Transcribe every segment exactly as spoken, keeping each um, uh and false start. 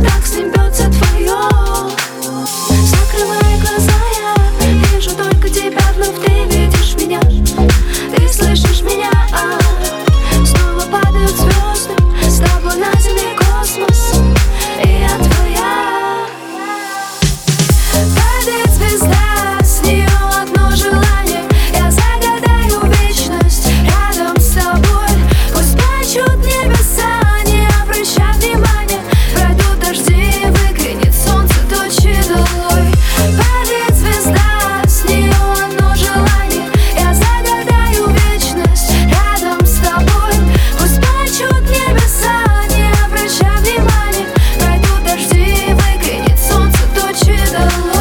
так с ним бьется твое. Закрывая глаза, я вижу только тебя, вновь ты видишь меня, ты слышишь меня. а Снова падают звезды, с тобой на земле космос, и я твоя. Падает звезда, с нее одно желание: я загадаю вечность рядом с тобой. Пусть плачут небеса, не обращай внимания, пройдут дожди, выглянет солнце, тучи долой. Падает звезда, с нее одно желание: я загадаю вечность рядом с тобой. Пусть плачут небеса, не обращай внимания, пройдут дожди, выглянет солнце, тучи долой.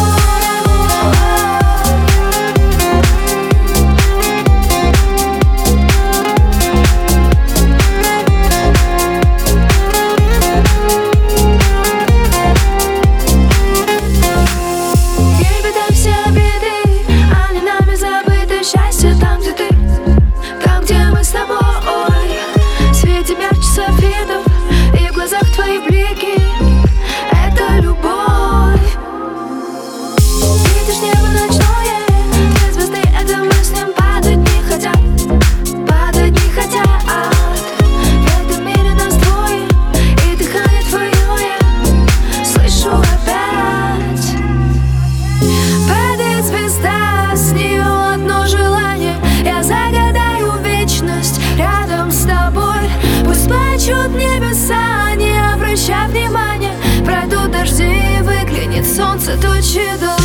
Не беда, все обиды, они нами забыты. Счастье там, где ты, там, где мы с тобой. Светим ярче софитов, и в глазах твои блики — это любовь. Видишь небо ночное, две звезды — это мы с ним. Падать не хотят, падать не хотят. В этом мире нас двое, и дыхание твое я слышу опять. Падает звезда, с нее одно желание: я загадаю вечность рядом с тобой. Пусть плачут небеса, не обращай внимания, пройдут дожди, выглянет солнце, тучи долой.